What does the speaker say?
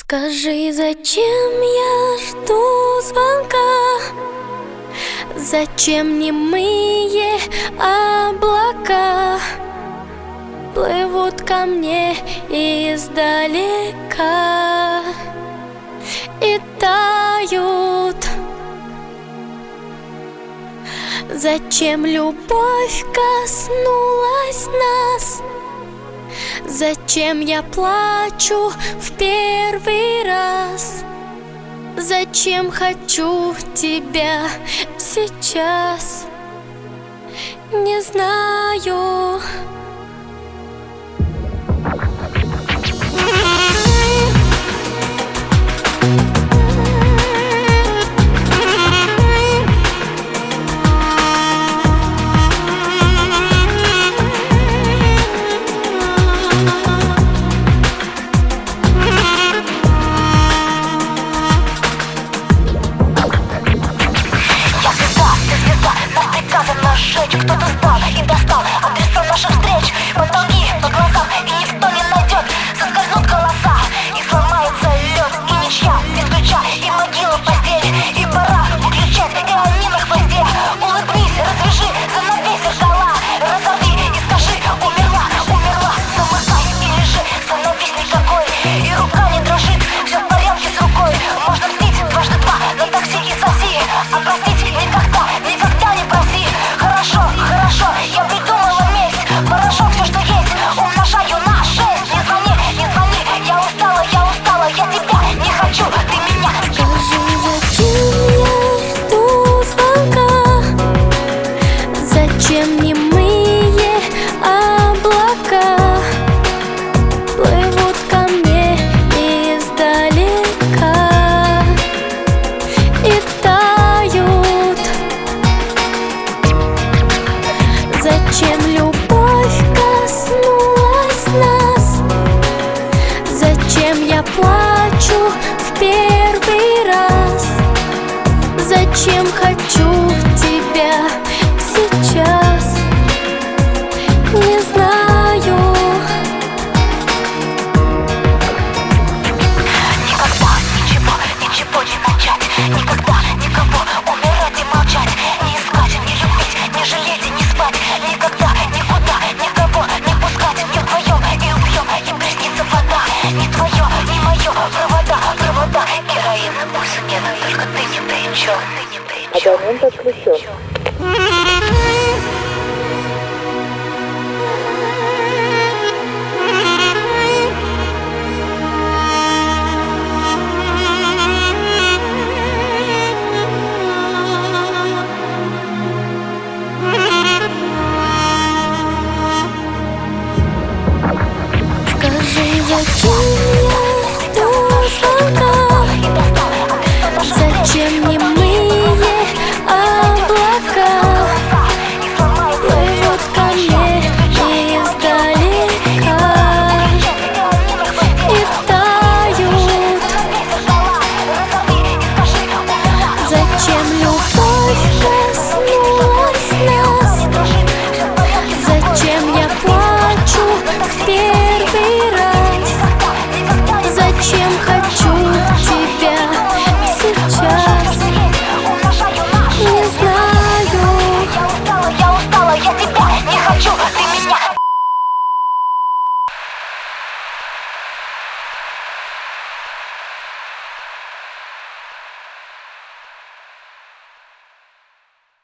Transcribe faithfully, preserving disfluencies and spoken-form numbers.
Скажи, зачем я жду звонка? Зачем немые облака плывут ко мне издалека и тают? Зачем любовь коснулась нас? Зачем я плачу в первый раз? Зачем хочу тебя сейчас? Не знаю. Кто-то сдал и достал адреса наших встреч. Потолки по глазам, и никто не найдет. Соскользнут голоса, и сломается лед. И ничья без ключа, и могила постель. И пора выключать, и они на хвосте. Улыбнись, развяжи, занавесь зеркала. Разорви и скажи: умерла, умерла. Замыкай и лежи, становись никакой. И рука не дрожит, все в порядке с рукой. Можно мстить дважды два на такси и соси. А простить никогда, никогда не проси. Хорошо, я придумала месть. Порошок, все, что есть, умножаю на шесть. Не звони, не звони, я устала, я устала. Я тебя не хочу, ты меня. Скажи, зачем я жду звонка? Зачем немые облака плывут ко мне издалека и тают? Зачем любовь коснулась нас? Зачем я плачу в первый раз? Зачем хочу тебя сейчас? Не знаю. Никогда ничего, ничего не молчать. Никогда никого умирать и молчать. Не искать, не любить, не жалеть и не спать. Никогда, никуда, никого не пускать. Не вдвоем и убьем, им приснится вода. Не твое, не мое, провода, провода. Героина, пульса нет, только ты не при чем. Абонент отключен.